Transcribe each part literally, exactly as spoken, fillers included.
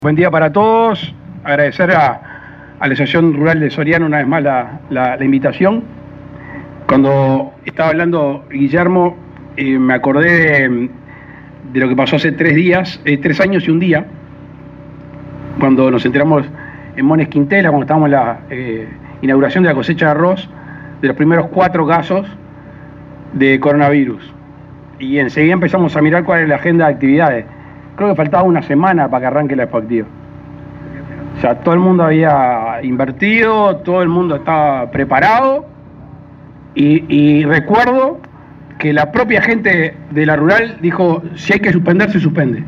Buen día para todos. Agradecer a, a la Asociación Rural de Soriano una vez más la, la, la invitación. Cuando estaba hablando Guillermo, eh, me acordé de, de lo que pasó hace tres días, eh, tres años y un día, cuando nos enteramos en Mones Quintela, cuando estábamos en la eh, inauguración de la cosecha de arroz, de los primeros cuatro casos de coronavirus. Y enseguida empezamos a mirar cuál es la agenda de actividades. Creo que faltaba una semana para que arranque la expoactiva. O sea, todo el mundo había invertido, todo el mundo estaba preparado y, y recuerdo que la propia gente de la rural dijo, si hay que suspender, se suspende.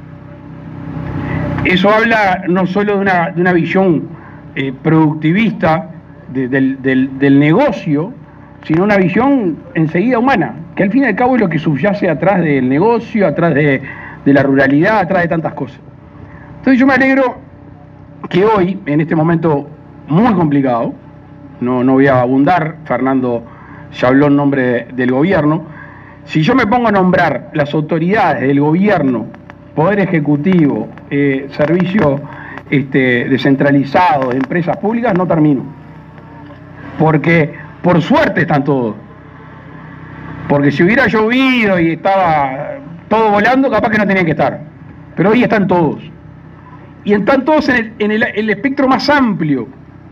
Eso habla no solo de una, de una visión eh, productivista de, del, del, del negocio, sino una visión enseguida humana, que al fin y al cabo es lo que subyace atrás del negocio, atrás de... de la ruralidad, atrás de tantas cosas. Entonces yo me alegro que hoy, en este momento muy complicado, no, no voy a abundar, Fernando ya habló en nombre de, del gobierno, si yo me pongo a nombrar las autoridades del gobierno, Poder Ejecutivo, eh, servicios este, descentralizados, empresas públicas, no termino. Porque por suerte están todos. Porque si hubiera llovido y estaba todo volando, capaz que no tenían que estar. Pero hoy están todos. Y están todos en el, en el, el espectro más amplio.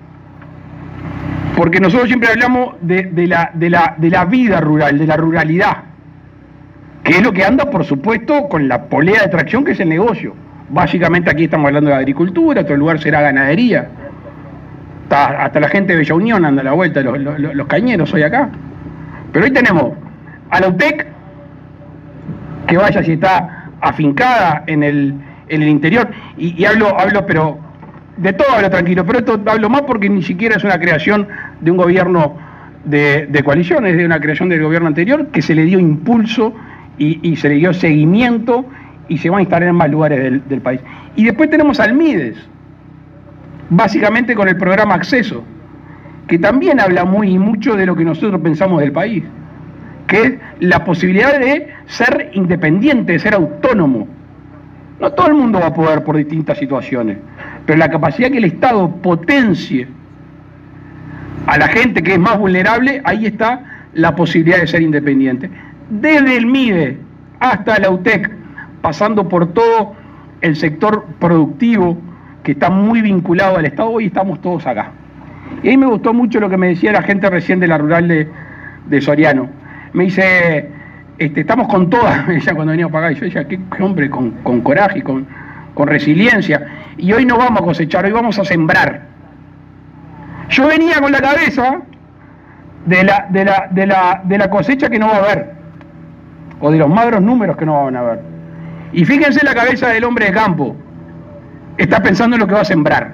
Porque nosotros siempre hablamos de, de, la, de, la, de la vida rural, de la ruralidad. Que es lo que anda, por supuesto, con la polea de tracción que es el negocio. Básicamente aquí estamos hablando de agricultura, otro lugar será ganadería. Hasta, hasta la gente de Bella Unión anda a la vuelta, los, los, los cañeros hoy acá. Pero hoy tenemos a la U T E C, que vaya si está afincada en el, en el interior, y, y hablo, hablo, pero de todo hablo tranquilo, pero esto hablo más porque ni siquiera es una creación de un gobierno de, de coalición, es de una creación del gobierno anterior, que se le dio impulso y, y se le dio seguimiento y se va a instalar en más lugares del, del país. Y después tenemos al MIDES, básicamente con el programa Acceso, que también habla muy y mucho de lo que nosotros pensamos del país, que es la posibilidad de ser independiente, de ser autónomo. No todo el mundo va a poder por distintas situaciones, pero la capacidad que el Estado potencie a la gente que es más vulnerable, ahí está la posibilidad de ser independiente. Desde el MIDE hasta la U T E C, pasando por todo el sector productivo que está muy vinculado al Estado, hoy estamos todos acá. Y ahí me gustó mucho lo que me decía la gente recién de la rural de, de Soriano. Me dice, este, estamos con todas, ella cuando venía para acá, y yo decía, qué, qué hombre, con, con coraje, con, con resiliencia, y hoy no vamos a cosechar, hoy vamos a sembrar. Yo venía con la cabeza de la, de la, de la, de la cosecha que no va a haber, o de los magros números que no van a haber. Y fíjense la cabeza del hombre de campo, está pensando en lo que va a sembrar.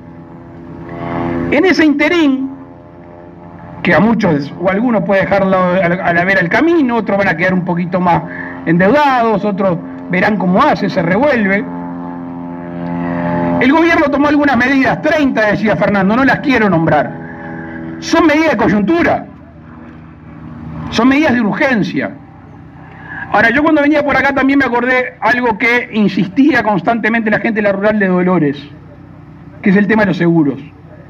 En ese interín, que a muchos o a algunos puede dejarlo a la vera el camino, otros van a quedar un poquito más endeudados, otros verán cómo hace, se revuelve. El gobierno tomó algunas medidas, treinta decía Fernando, no las quiero nombrar. Son medidas de coyuntura, son medidas de urgencia. Ahora, yo cuando venía por acá también me acordé algo que insistía constantemente la gente de la rural de Dolores, que es el tema de los seguros.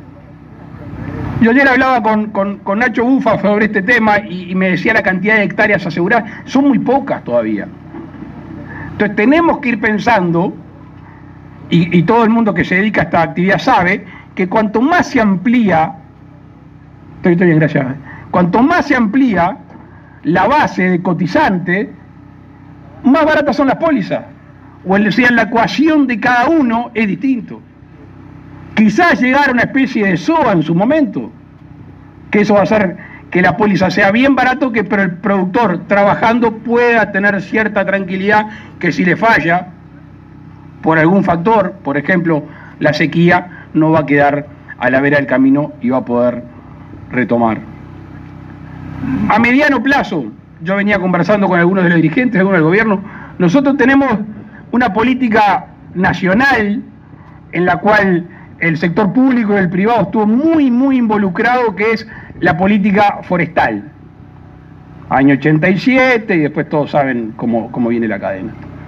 Yo ayer hablaba con, con, con Nacho Bufa sobre este tema y, y me decía la cantidad de hectáreas aseguradas, son muy pocas todavía. Entonces tenemos que ir pensando, y, y todo el mundo que se dedica a esta actividad sabe, que cuanto más se amplía, estoy, estoy bien, gracias, cuanto más se amplía la base de cotizante, más baratas son las pólizas, o el, sea, la ecuación de cada uno es distinto. Quizás llegar a una especie de S O A en su momento, que eso va a hacer que la póliza sea bien barato, que pero el productor trabajando pueda tener cierta tranquilidad que si le falla por algún factor, por ejemplo la sequía, no va a quedar a la vera del camino y va a poder retomar. A mediano plazo, yo venía conversando con algunos de los dirigentes, algunos del gobierno, nosotros tenemos una política nacional en la cual el sector público y el privado estuvo muy, muy involucrado, que es la política forestal. Año ochenta y siete, y después todos saben cómo, cómo viene la cadena.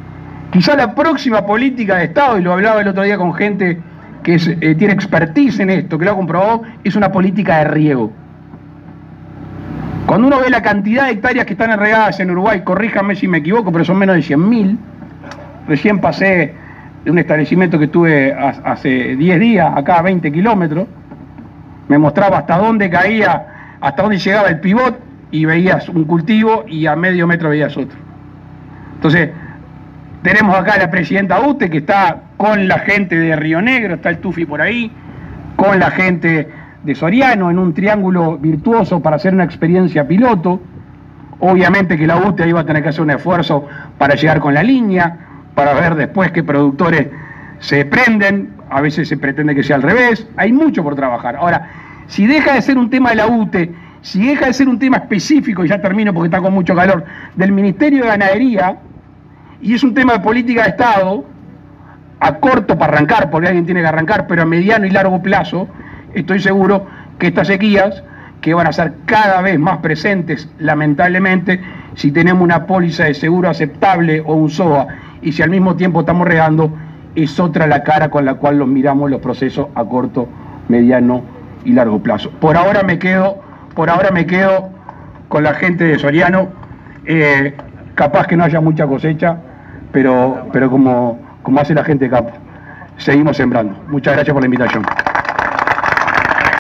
Quizá la próxima política de Estado, y lo hablaba el otro día con gente que es, eh, tiene expertise en esto, que lo ha comprobado, es una política de riego. Cuando uno ve la cantidad de hectáreas que están regadas en Uruguay, corríjame si me equivoco, pero son menos de cien mil. Recién pasé de un establecimiento que tuve hace diez días, acá a veinte kilómetros, me mostraba hasta dónde caía, hasta dónde llegaba el pivot, y veías un cultivo y a medio metro veías otro. Entonces, tenemos acá a la presidenta U T E que está con la gente de Río Negro, está el Tufi por ahí, con la gente de Soriano en un triángulo virtuoso para hacer una experiencia piloto. Obviamente que la U T E ahí va a tener que hacer un esfuerzo para llegar con la línea, para ver después qué productores se prenden, a veces se pretende que sea al revés, hay mucho por trabajar. Ahora, si deja de ser un tema de la U T E, si deja de ser un tema específico, y ya termino porque está con mucho calor, del Ministerio de Ganadería, y es un tema de política de Estado, a corto para arrancar, porque alguien tiene que arrancar, pero a mediano y largo plazo, estoy seguro que estas sequías, que van a ser cada vez más presentes, lamentablemente, si tenemos una póliza de seguro aceptable o un S O A, y si al mismo tiempo estamos regando, es otra la cara con la cual los miramos los procesos a corto, mediano y largo plazo. Por ahora me quedo, por ahora me quedo con la gente de Soriano, eh, capaz que no haya mucha cosecha, pero, pero como, como hace la gente de campo, seguimos sembrando. Muchas gracias por la invitación.